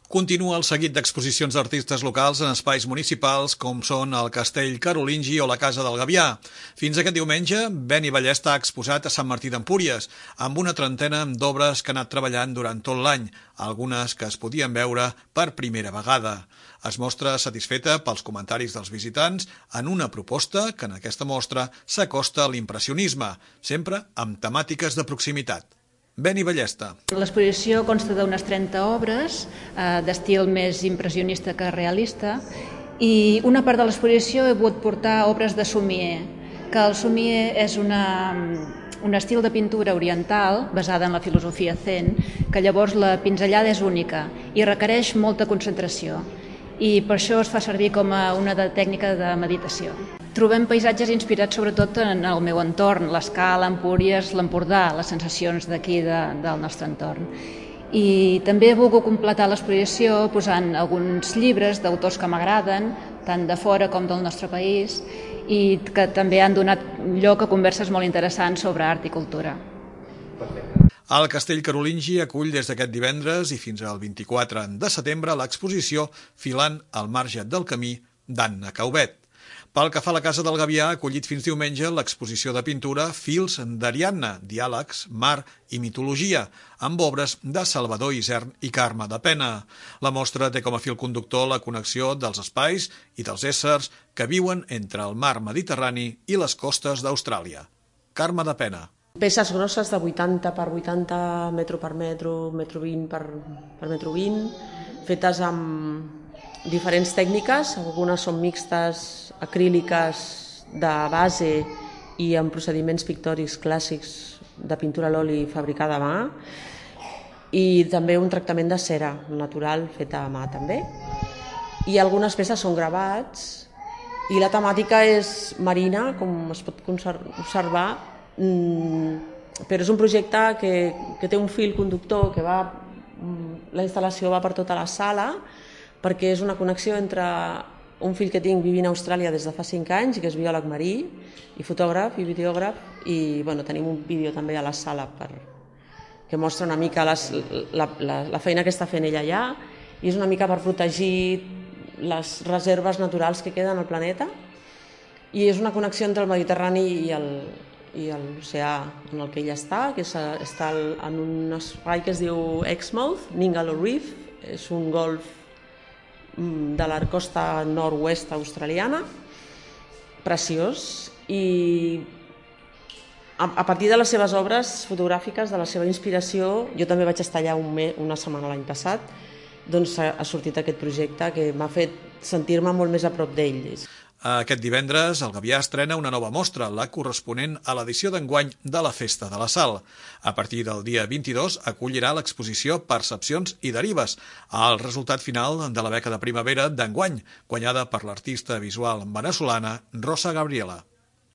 Continua el seguit d'exposicions d'artistes locals en espais municipals com són el Castell Carolingi o la Casa del Gavià. Fins aquest diumenge, Beni Ballesta ha exposat a Sant Martí d'Empúries, amb una trentena d'obres que ha anat treballant durant tot l'any, algunes que es podien veure per primera vegada. Es mostra satisfeta pels comentaris dels visitants en una proposta que en aquesta mostra s'acosta a l'impressionisme, sempre amb temàtiques de proximitat. Beni Ballesta. L'exposició consta d'unes 30 obres d'estil més impressionista que realista i una part de l'exposició he pogut portar obres de Sommier, que el Sommier és un estil de pintura oriental basada en la filosofia zen, que llavors la pinzellada és única i requereix molta concentració i per això es fa servir com una tècnica de meditació. Trobem paisatges inspirats sobretot en el meu entorn, l'Escala, Empúries, l'Empordà, les sensacions d'aquí del nostre entorn. I també he volgut completar l'exposició posant alguns llibres d'autors que m'agraden, tant de fora com del nostre país, i que també han donat lloc a converses molt interessants sobre art i cultura. El Castell Carolingi acull des d'aquest divendres i fins al 24 de setembre l'exposició Filant al marge del camí d'Anna Caubet. Pel que fa a la Casa del Gavià, ha acollit fins diumenge l'exposició de pintura Fils d'Ariadna, diàlegs, mar i mitologia, amb obres de Salvador Isern i Carme de Pena. La mostra té com a fil conductor la connexió dels espais i dels éssers que viuen entre el mar Mediterrani i les costes d'Austràlia. Carme de Pena. Peces grosses de 80 per 80, metro per metro, metro 20 per metro 20, fetes amb diferents tècniques, algunes són mixtes, acríliques, de base i amb procediments pictòrics clàssics de pintura a l'oli fabricada a mà, i també un tractament de cera natural feta a mà també. I algunes peces són gravats i la temàtica és marina, com es pot observar, però és un projecte que té un fil conductor que va, la instal·lació va per tota la sala, perquè és una connexió entre un fill que tinc vivint a Austràlia des de fa 5 anys, que és biòleg marí i fotògraf i videògraf, i tenim un vídeo també a la sala que mostra una mica la feina que està fent ella allà, i és una mica per protegir les reserves naturals que queden al planeta, i és una connexió entre el Mediterrani i l'oceà en el que ella està, que està en un espai que es diu Exmouth, Ningaloo Reef, és un golf de la costa nord-oest australiana, preciós, i a partir de les seves obres fotogràfiques, de la seva inspiració, jo també vaig estar allà una setmana l'any passat, doncs ha sortit aquest projecte que m'ha fet sentir-me molt més a prop d'ells. Aquest divendres, el Gavià estrena una nova mostra, la corresponent a l'edició d'enguany de la Festa de la Sal. A partir del dia 22 acollirà l'exposició Percepcions i Derives, el resultat final de la beca de primavera d'enguany, guanyada per l'artista visual veneçolana Rosa Gabriela.